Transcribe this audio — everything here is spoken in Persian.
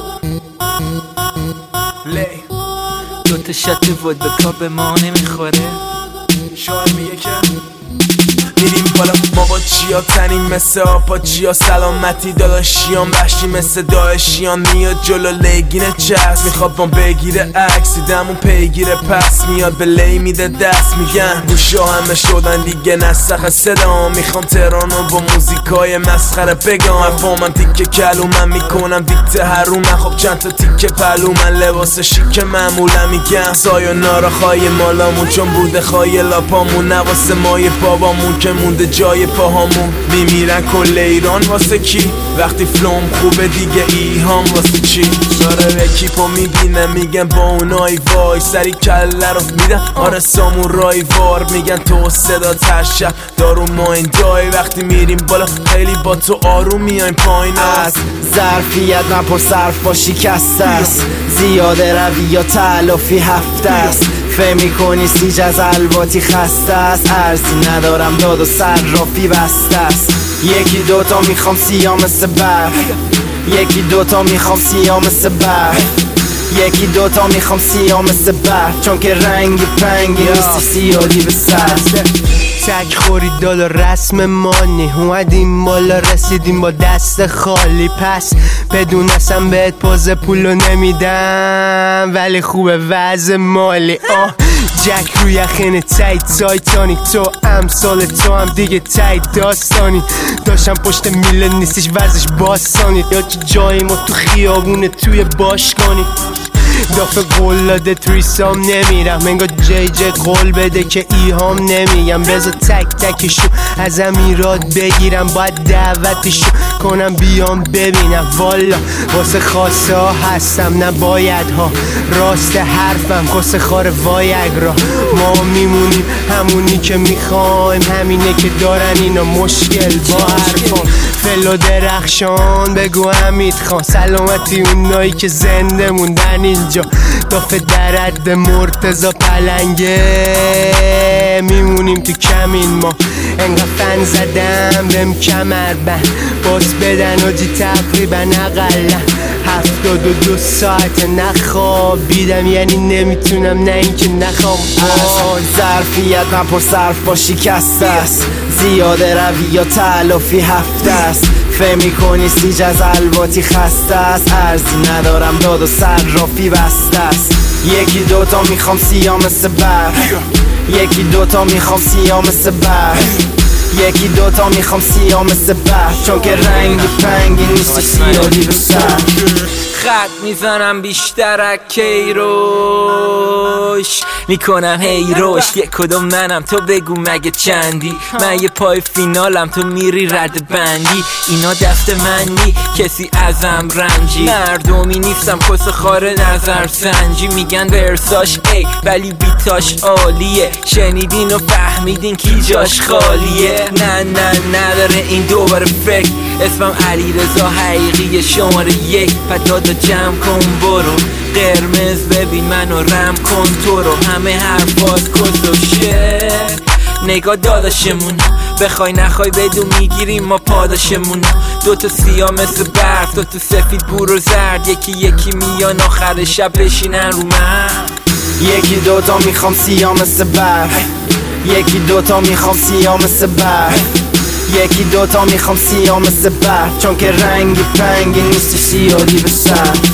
دوتا شات ودکا به ما نمیخوره. شاید میگه که میریم بالا ما با چیا تنیم مثل آپا چیا سلامتی داداشیان وحشی مثل داعشیان میاد جلو لگینه چست میخواد ما بگیره عکس دیدمون پیگیره پس میاد به لی میده دست میگن گوشا همه شدن دیگه نسخ صدا میخوام تهرانو با موزیکای مسخره بگم افا من تیکه کلو من میکنم دیکت هرو من خب چند تا تیکه پلو من لباس شیک معمولا میگم سایونارا خواهی مالامون چون بوده خواهی لاپامون نواسه مای بابامون که مونده جای پاهامون میمیرن کل ایران واسه کی وقتی فلوم خوبه دیگه ایهام واسه چی داره اکیپو میبینه میگن با اونای وای سری کله رو میدن آره سامورای وار میگن تو صدا ترشب دارو ما این جای وقتی میریم بالا خیلی با تو آروم میایم پایین است ظرفیت نپر صرف با شکست است زیاده روی یا تلافی هفته است فهم میکنی سیج از الواتی خسته است ارزی ندارم داد و صرافی بسته است یکی دوتا میخوام سیاه مثل برف یکی دوتا میخوام سیاه مثل برف یکی دوتا میخوام سیاه مثل برف چون که رنگ پنگی نیستی سیادی به سر تک خوری دالا رسم مانی اومدیم بالا رسیدیم با دست خالی پس بدون اصلا بهت پوز پولو نمیدم ولی خوبه وضع مالی جک روی یخین تایت تایتانیک تو امثال تو هم دیگه تایت داستانی داشتم پشت میله نیستش ورزش باستانی یا چه جایی ما تو خیابونه توی باشگانی دافه قول داده تریسام نمیرم انگار جی قول بده که ایهام نمیگم بذار تک تکشو از امیرات بگیرم باید دعوتشو کنم بیام ببینم والا واسه خاصه ها هستم نباید ها راست حرفم کس خار وایگرا ما میمونیم همونی که میخوایم همینه که دارن اینا مشکل با حرفان فلو درخشان بگو حمید خان سلامتی اونایی که زنده موندن اینجا دافه درد مرتضا پلنگه میمونیم تو کمین ما انقدر فن زدم بهم کمر بند باز بدن آجی تقریبا اقلا 72 ساعت نخوابیدم یعنی نمیتونم نه اینکه نخوام ظرفیت نپر صرف با شکست است زیاده روی یا تلافی هفته است فهم میکنی سیج از الواتی خسته است ارزی ندارم داد و صرافی بسته است یکی دوتا میخوام سیاه مثل برف یکی دوتا میخوام سیاه مثل برف یکی دوتا میخوام سیاه مثل برف چون که رنگ پنگی نیست سیاهی به سر خط میزنم بیشتر از کیروش میکنم هی روش یک کدوم منم تو بگو مگه چندی من یه پای فینالم تو میری رد بندی اینا دست منی کسی ازم رنجی مردمی نیستم کس خار نظر سنجی میگن ورساش ای ولی بیتاش عالیه شنیدین و فهمیدین کی جاش خالیه نه نداره این دوباره فکر اسمم علیرضا حقیقی شماره 1 پدادا جمع کن برو قرمز ببین منو رم کن تو رو همه حرفات کس و شه نگاه داداشمون بخوای نخوای بدون میگیریم ما پاداشمون دوتا سیاه مثل برف دوتا سفید بور و زرد یکی میان آخر شب بشینن رو من یکی دوتا میخوام سیاه مثل برف یکی دوتا میخوام سیاه مثل برف یکی دوتا میخوام سیاه مثل برف چون که رنگ پنگی نیستی سیاهی به سر